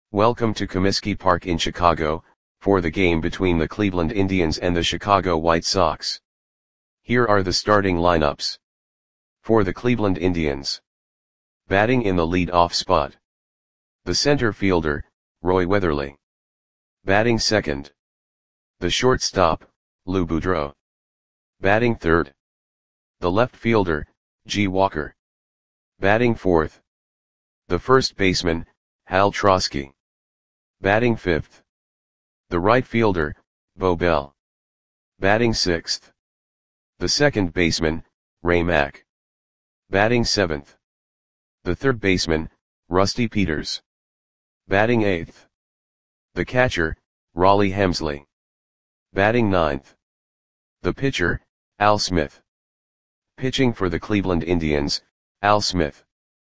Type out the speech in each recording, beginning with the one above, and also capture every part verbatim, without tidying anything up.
Welcome to Comiskey Park in Chicago, for the game between the Cleveland Indians and the Chicago White Sox. Here are the starting lineups. For the Cleveland Indians. Batting in the lead-off spot. The center fielder, Roy Weatherly. Batting second. The shortstop, Lou Boudreau. Batting third. The left fielder, G. Walker. Batting fourth. The first baseman, Hal Trosky. Batting fifth. The right fielder, Bo Bell. Batting sixth. The second baseman, Ray Mack. Batting seventh. The third baseman, Rusty Peters. Batting eighth. The catcher, Rollie Hemsley. Batting ninth. The pitcher, Al Smith. Pitching for the Cleveland Indians, Al Smith.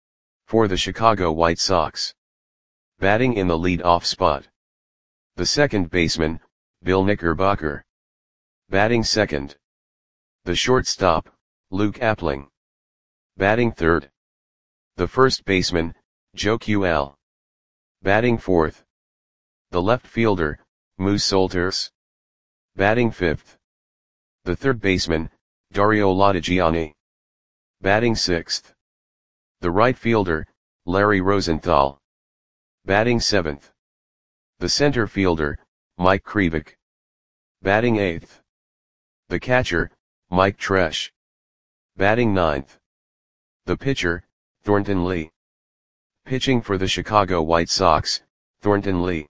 For the Chicago White Sox. Batting in the lead-off spot. The second baseman, Bill Knickerbocker. Batting second. The shortstop, Luke Appling. Batting third. The first baseman, Joe Ql. Batting fourth. The left fielder, Moose Solters. Batting fifth. The third baseman, Dario Lodigiani. Batting sixth. The right fielder, Larry Rosenthal. Batting seventh. The center fielder, Mike Krivik. Batting eighth. The catcher, Mike Tresh. Batting ninth. The pitcher, Thornton Lee. Pitching for the Chicago White Sox, Thornton Lee.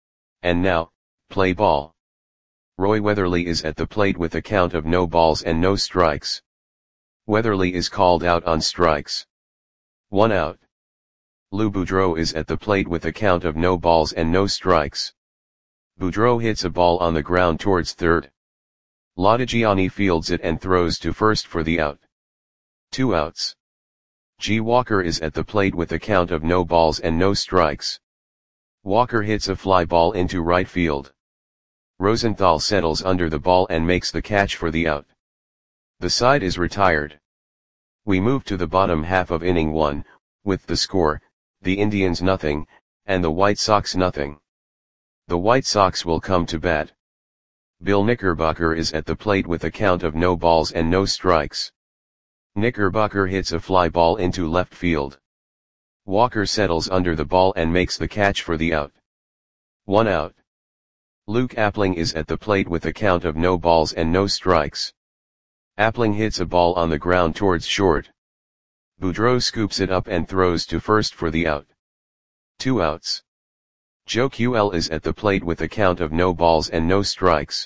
And now, play ball. Roy Weatherly is at the plate with a count of no balls and no strikes. Weatherly is called out on strikes. One out. Lou Boudreau is at the plate with a count of no balls and no strikes. Boudreau hits a ball on the ground towards third. Lodigiani fields it and throws to first for the out. Two outs. G. Walker is at the plate with a count of no balls and no strikes. Walker hits a fly ball into right field. Rosenthal settles under the ball and makes the catch for the out. The side is retired. We move to the bottom half of inning one, with the score, the Indians nothing, and the White Sox nothing. The White Sox will come to bat. Bill Knickerbocker is at the plate with a count of no balls and no strikes. Knickerbocker hits a fly ball into left field. Walker settles under the ball and makes the catch for the out. One out. Luke Appling is at the plate with a count of no balls and no strikes. Appling hits a ball on the ground towards short. Boudreau scoops it up and throws to first for the out. Two outs. Joe Ql is at the plate with a count of no balls and no strikes.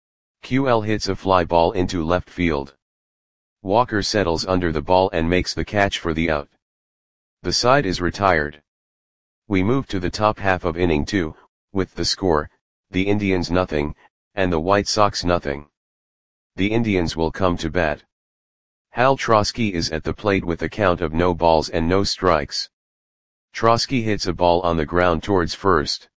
Ql hits a fly ball into left field. Walker settles under the ball and makes the catch for the out. The side is retired. We move to the top half of inning two, with the score, the Indians nothing, and the White Sox nothing. The Indians will come to bat. Hal Trosky is at the plate with a count of no balls and no strikes. Trosky hits a ball on the ground towards first.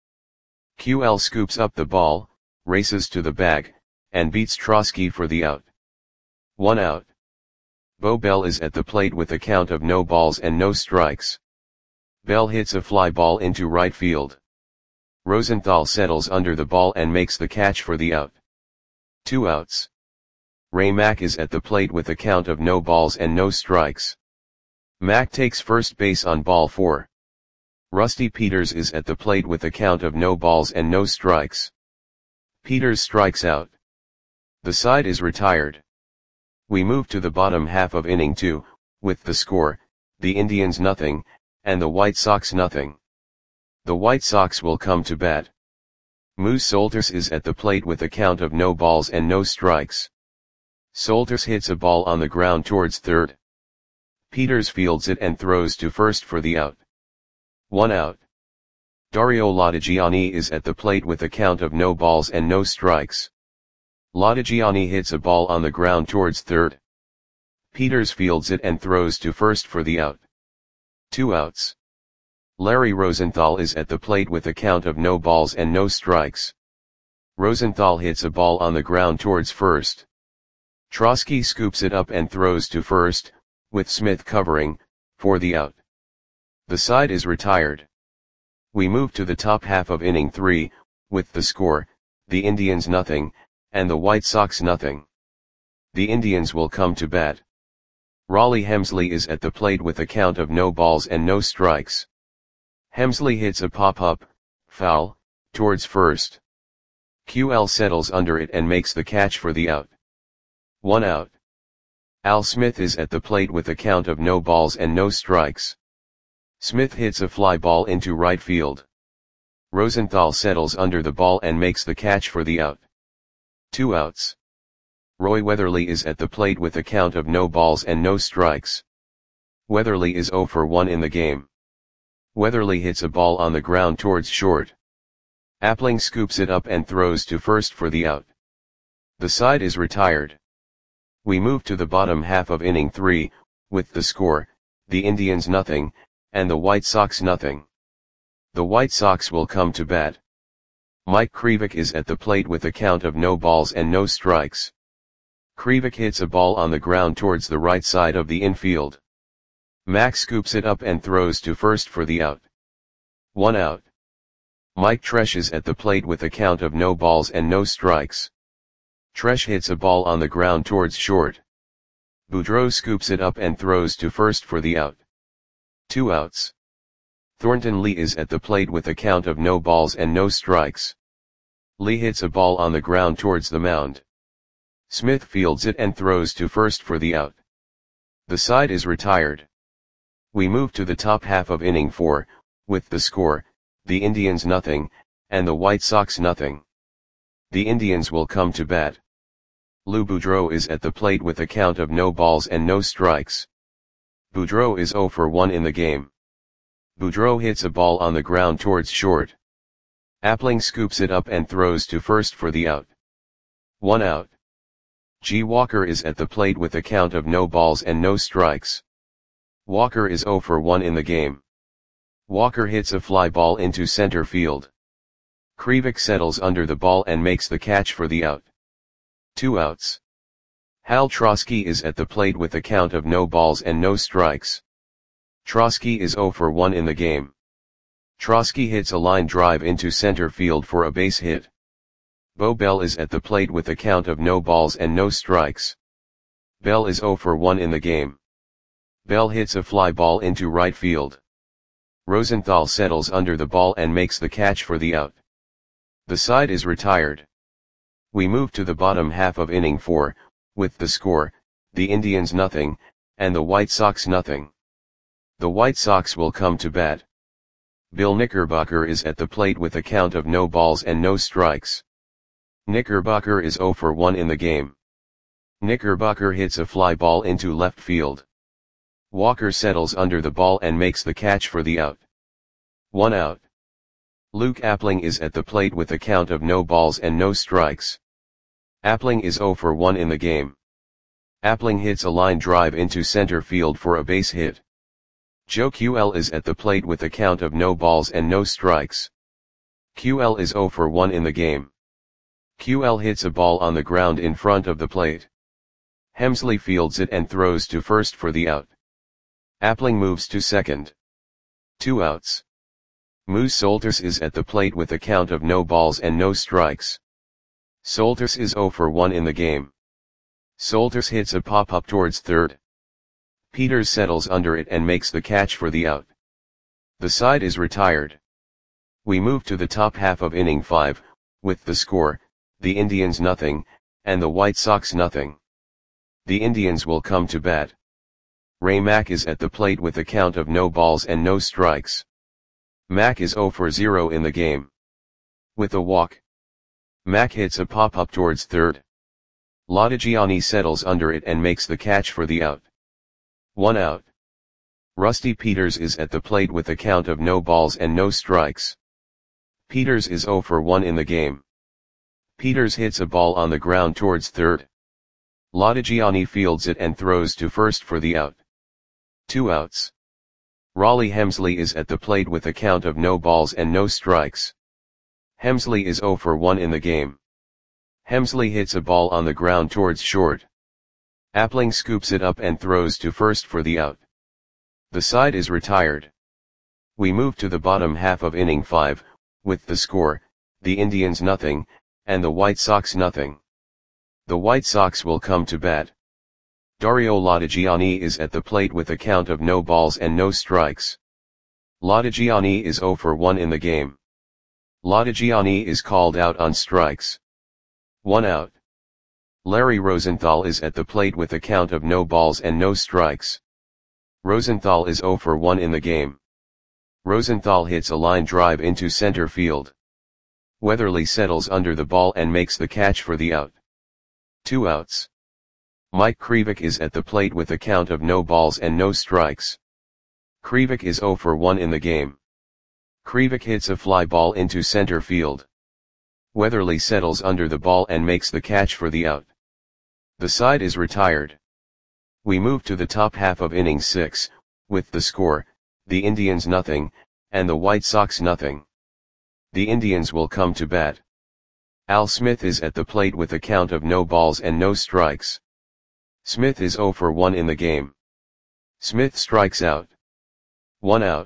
Ql scoops up the ball, races to the bag, and beats Trosky for the out. One out. Bo Bell is at the plate with a count of no balls and no strikes. Bell hits a fly ball into right field. Rosenthal settles under the ball and makes the catch for the out. Two outs. Ray Mack is at the plate with a count of no balls and no strikes. Mack takes first base on ball four. Rusty Peters is at the plate with a count of no balls and no strikes. Peters strikes out. The side is retired. We move to the bottom half of inning two, with the score, the Indians nothing, and the White Sox nothing. The White Sox will come to bat. Moose Solters is at the plate with a count of no balls and no strikes. Solters hits a ball on the ground towards third. Peters fields it and throws to first for the out. One out. Dario Lodigiani is at the plate with a count of no balls and no strikes. Lodigiani hits a ball on the ground towards third. Peters fields it and throws to first for the out. Two outs. Larry Rosenthal is at the plate with a count of no balls and no strikes. Rosenthal hits a ball on the ground towards first. Trosky scoops it up and throws to first, with Smith covering, for the out. The side is retired. We move to the top half of inning three, with the score, the Indians nothing, and the White Sox nothing. The Indians will come to bat. Rollie Hemsley is at the plate with a count of no balls and no strikes. Hemsley hits a pop-up, foul, towards first. Q L settles under it and makes the catch for the out. One out. Al Smith is at the plate with a count of no balls and no strikes. Smith hits a fly ball into right field. Rosenthal settles under the ball and makes the catch for the out. Two outs. Roy Weatherly is at the plate with a count of no balls and no strikes. Weatherly is zero for one in the game. Weatherly hits a ball on the ground towards short. Appling scoops it up and throws to first for the out. The side is retired. We move to the bottom half of inning three, with the score, the Indians nothing, and the White Sox nothing. The White Sox will come to bat. Mike Krivik is at the plate with a count of no balls and no strikes. Krivik hits a ball on the ground towards the right side of the infield. Mack scoops it up and throws to first for the out. One out. Mike Tresh is at the plate with a count of no balls and no strikes. Tresh hits a ball on the ground towards short. Boudreau scoops it up and throws to first for the out. Two outs. Thornton Lee is at the plate with a count of no balls and no strikes. Lee hits a ball on the ground towards the mound. Smith fields it and throws to first for the out. The side is retired. We move to the top half of inning four, with the score, the Indians nothing, and the White Sox nothing. The Indians will come to bat. Lou Boudreau is at the plate with a count of no balls and no strikes. Boudreau is zero for one in the game. Boudreau hits a ball on the ground towards short. Appling scoops it up and throws to first for the out. One out. G. Walker is at the plate with a count of no balls and no strikes. Walker is zero for one in the game. Walker hits a fly ball into center field. Krivik settles under the ball and makes the catch for the out. Two outs. Hal Trosky is at the plate with a count of no balls and no strikes. Trosky is zero for one in the game. Trosky hits a line drive into center field for a base hit. Bo Bell is at the plate with a count of no balls and no strikes. Bell is zero for one in the game. Bell hits a fly ball into right field. Rosenthal settles under the ball and makes the catch for the out. The side is retired. We move to the bottom half of inning four, with the score, the Indians nothing, and the White Sox nothing. The White Sox will come to bat. Bill Knickerbocker is at the plate with a count of no balls and no strikes. Knickerbocker is zero for one in the game. Knickerbocker hits a fly ball into left field. Walker settles under the ball and makes the catch for the out. One out. Luke Appling is at the plate with a count of no balls and no strikes. Appling is zero for one in the game. Appling hits a line drive into center field for a base hit. Joe Q L is at the plate with a count of no balls and no strikes. Q L is zero for one in the game. Q L hits a ball on the ground in front of the plate. Hemsley fields it and throws to first for the out. Appling moves to second. Two outs. Moose Solters is at the plate with a count of no balls and no strikes. Solters is zero for one in the game. Solters hits a pop-up towards third. Peters settles under it and makes the catch for the out. The side is retired. We move to the top half of inning five, with the score, the Indians nothing, and the White Sox nothing. The Indians will come to bat. Ray Mack is at the plate with a count of no balls and no strikes. Mack is zero for zero in the game. With a walk. Mack hits a pop-up towards third. Lodigiani settles under it and makes the catch for the out. One out. Rusty Peters is at the plate with a count of no balls and no strikes. Peters is zero for one in the game. Peters hits a ball on the ground towards third. Lodigiani fields it and throws to first for the out. Two outs. Rollie Hemsley is at the plate with a count of no balls and no strikes. Hemsley is zero for one in the game. Hemsley hits a ball on the ground towards short. Appling scoops it up and throws to first for the out. The side is retired. We move to the bottom half of inning five, with the score, the Indians nothing, and the White Sox nothing. The White Sox will come to bat. Dario Latigiani is at the plate with a count of no balls and no strikes. Latigiani is zero for one in the game. Latigiani is called out on strikes. One out. Larry Rosenthal is at the plate with a count of no balls and no strikes. Rosenthal is zero for one in the game. Rosenthal hits a line drive into center field. Weatherly settles under the ball and makes the catch for the out. Two outs. Mike Krivik is at the plate with a count of no balls and no strikes. Krivik is zero for one in the game. Krivik hits a fly ball into center field. Weatherly settles under the ball and makes the catch for the out. The side is retired. We move to the top half of inning six, with the score, the Indians nothing, and the White Sox nothing. The Indians will come to bat. Al Smith is at the plate with a count of no balls and no strikes. Smith is zero for one in the game. Smith strikes out. One out.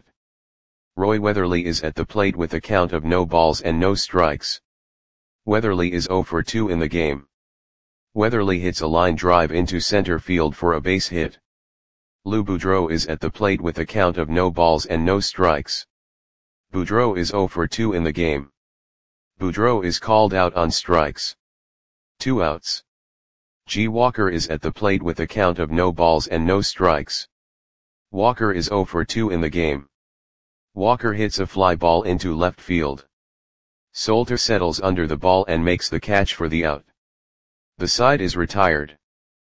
Roy Weatherly is at the plate with a count of no balls and no strikes. Weatherly is zero for two in the game. Weatherly hits a line drive into center field for a base hit. Lou Boudreau is at the plate with a count of no balls and no strikes. Boudreau is zero for two in the game. Boudreau is called out on strikes. Two outs. G. Walker is at the plate with a count of no balls and no strikes. Walker is zero for two in the game. Walker hits a fly ball into left field. Solter settles under the ball and makes the catch for the out. The side is retired.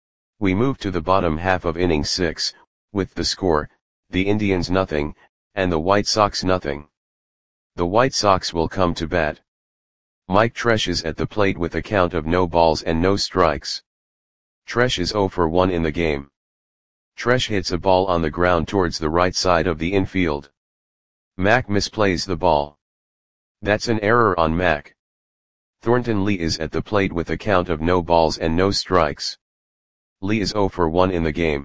We move to the bottom half of inning six, with the score, the Indians nothing, and the White Sox nothing. The White Sox will come to bat. Mike Tresh is at the plate with a count of no balls and no strikes. Tresh is zero for one in the game. Tresh hits a ball on the ground towards the right side of the infield. Mack misplays the ball. That's an error on Mack. Thornton Lee is at the plate with a count of no balls and no strikes. Lee is zero for one in the game.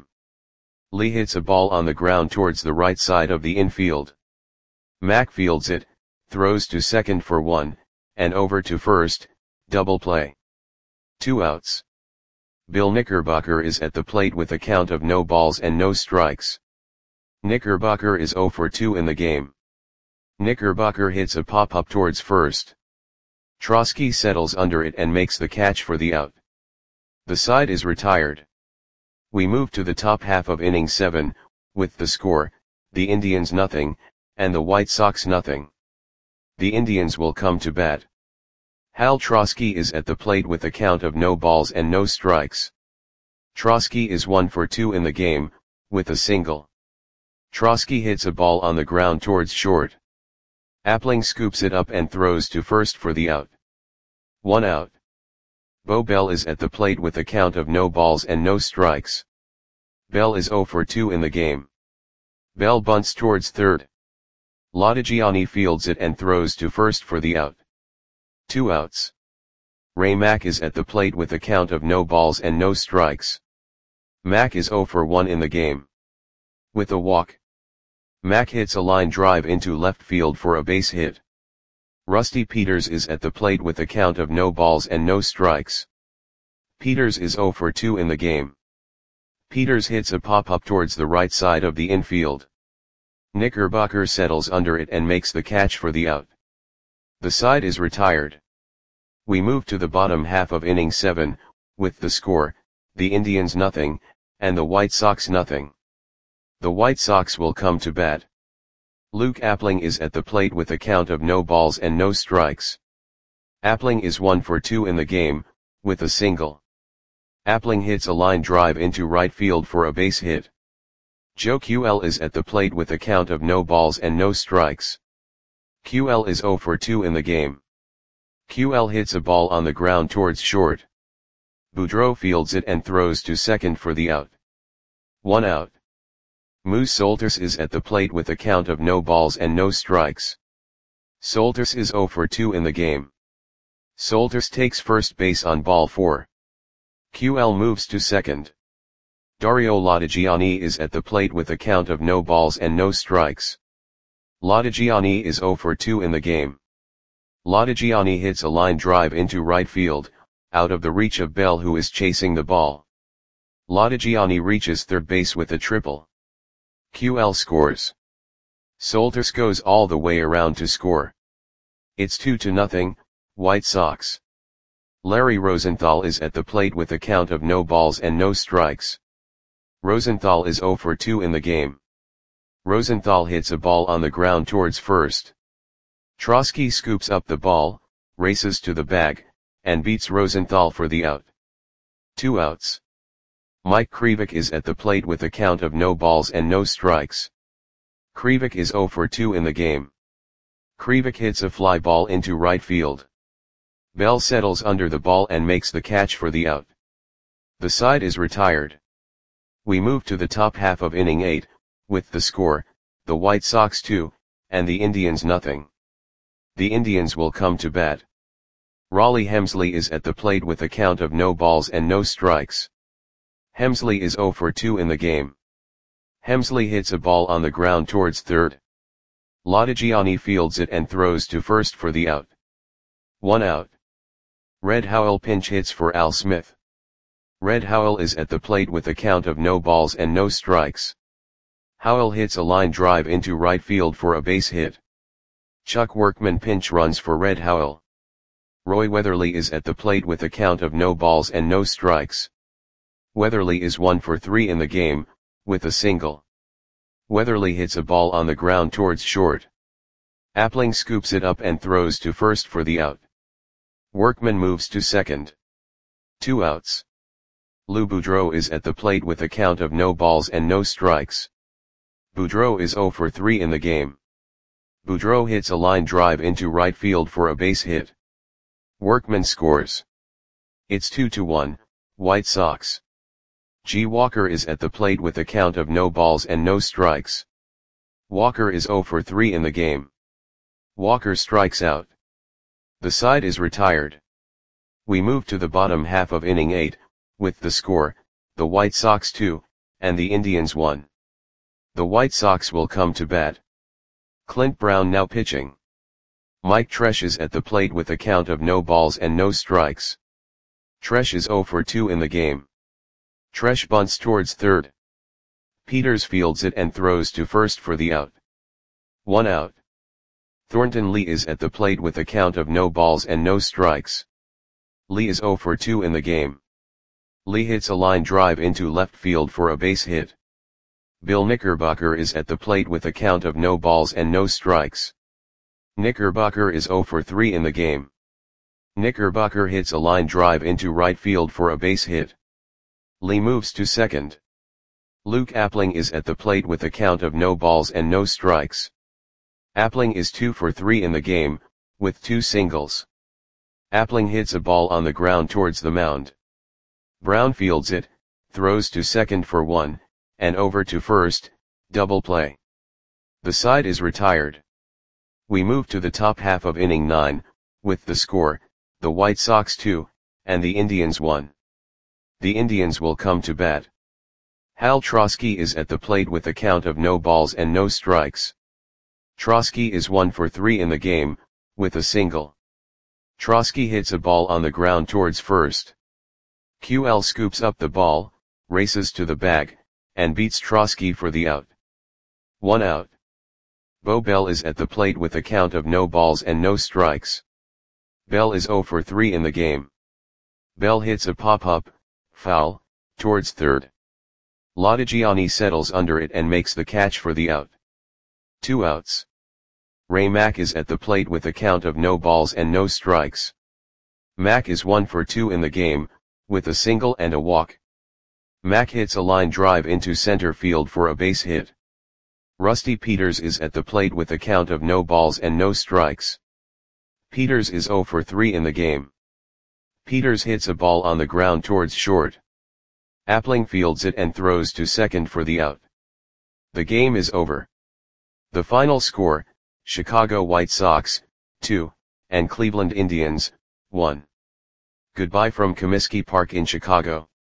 Lee hits a ball on the ground towards the right side of the infield. Mack fields it, throws to second for one, and over to first, double play. Two outs. Bill Knickerbocker is at the plate with a count of no balls and no strikes. Knickerbocker is zero for two in the game. Knickerbocker hits a pop-up towards first. Trosky settles under it and makes the catch for the out. The side is retired. We move to the top half of inning seven, with the score, the Indians nothing, and the White Sox nothing. The Indians will come to bat. Hal Trosky is at the plate with a count of no balls and no strikes. Trosky is one for two in the game, with a single. Trosky hits a ball on the ground towards short. Appling scoops it up and throws to first for the out. One out. Bo Bell is at the plate with a count of no balls and no strikes. Bell is zero for two in the game. Bell bunts towards third. Latigiani fields it and throws to first for the out. Two outs. Ray Mack is at the plate with a count of no balls and no strikes. Mack is zero for one in the game. With a walk. Mack hits a line drive into left field for a base hit. Rusty Peters is at the plate with a count of no balls and no strikes. Peters is zero for two in the game. Peters hits a pop-up towards the right side of the infield. Knickerbocker settles under it and makes the catch for the out. The side is retired. We move to the bottom half of inning seven, with the score, the Indians nothing, and the White Sox nothing. The White Sox will come to bat. Luke Appling is at the plate with a count of no balls and no strikes. Appling is one for two in the game, with a single. Appling hits a line drive into right field for a base hit. Joe Q L is at the plate with a count of no balls and no strikes. Q L is zero for two in the game. Q L hits a ball on the ground towards short. Boudreau fields it and throws to second for the out. One out. Moose Solters is at the plate with a count of no balls and no strikes. Solters is zero for two in the game. Solters takes first base on ball four. Q L moves to second. Dario Latigiani is at the plate with a count of no balls and no strikes. Latigiani is zero for two in the game. Latigiani hits a line drive into right field, out of the reach of Bell, who is chasing the ball. Latigiani reaches third base with a triple. Q L scores. Solters goes all the way around to score. It's two to nothing, White Sox. Larry Rosenthal is at the plate with a count of no balls and no strikes. Rosenthal is zero for two in the game. Rosenthal hits a ball on the ground towards first. Trosky scoops up the ball, races to the bag, and beats Rosenthal for the out. Two outs. Mike Krivik is at the plate with a count of no balls and no strikes. Krivik is zero for two in the game. Krivik hits a fly ball into right field. Bell settles under the ball and makes the catch for the out. The side is retired. We move to the top half of inning eight, with the score, the White Sox two, and the Indians nothing. The Indians will come to bat. Raleigh Hemsley is at the plate with a count of no balls and no strikes. Hemsley is zero for two in the game. Hemsley hits a ball on the ground towards third. Latigiani fields it and throws to first for the out. One out. Red Howell pinch hits for Al Smith. Red Howell is at the plate with a count of no balls and no strikes. Howell hits a line drive into right field for a base hit. Chuck Workman pinch runs for Red Howell. Roy Weatherly is at the plate with a count of no balls and no strikes. Weatherly is one for three in the game, with a single. Weatherly hits a ball on the ground towards short. Appling scoops it up and throws to first for the out. Workman moves to second. Two outs. Lou Boudreau is at the plate with a count of no balls and no strikes. Boudreau is zero for three in the game. Boudreau hits a line drive into right field for a base hit. Workman scores. It's two to one, White Sox. G. Walker is at the plate with a count of no balls and no strikes. Walker is zero for three in the game. Walker strikes out. The side is retired. We move to the bottom half of inning eight, with the score, the White Sox two, and the Indians one. The White Sox will come to bat. Clint Brown now pitching. Mike Tresh is at the plate with a count of no balls and no strikes. Tresh is zero for two in the game. Tresh bunts towards third. Peters fields it and throws to first for the out. One out. Thornton Lee is at the plate with a count of no balls and no strikes. Lee is zero for two in the game. Lee hits a line drive into left field for a base hit. Bill Knickerbocker is at the plate with a count of no balls and no strikes. Knickerbocker is zero for three in the game. Knickerbocker hits a line drive into right field for a base hit. Lee moves to second. Luke Appling is at the plate with a count of no balls and no strikes. Appling is two for three in the game, with two singles. Appling hits a ball on the ground towards the mound. Brown fields it, throws to second for one, and over to first, double play. The side is retired. We move to the top half of inning nine, with the score, the White Sox two, and the Indians one. The Indians will come to bat. Hal Trosky is at the plate with a count of no balls and no strikes. Trosky is one for three in the game, with a single. Trosky hits a ball on the ground towards first. Q L scoops up the ball, races to the bag, and beats Trosky for the out. One out. Bo Bell is at the plate with a count of no balls and no strikes. Bell is zero for three in the game. Bell hits a pop-up, foul, towards third. Latigiani settles under it and makes the catch for the out. Two outs. Ray Mack is at the plate with a count of no balls and no strikes. Mack is one for two in the game, with a single and a walk. Mack hits a line drive into center field for a base hit. Rusty Peters is at the plate with a count of no balls and no strikes. Peters is zero for three in the game. Peters hits a ball on the ground towards short. Appling fields it and throws to second for the out. The game is over. The final score, Chicago White Sox, two, and Cleveland Indians, one. Goodbye from Comiskey Park in Chicago.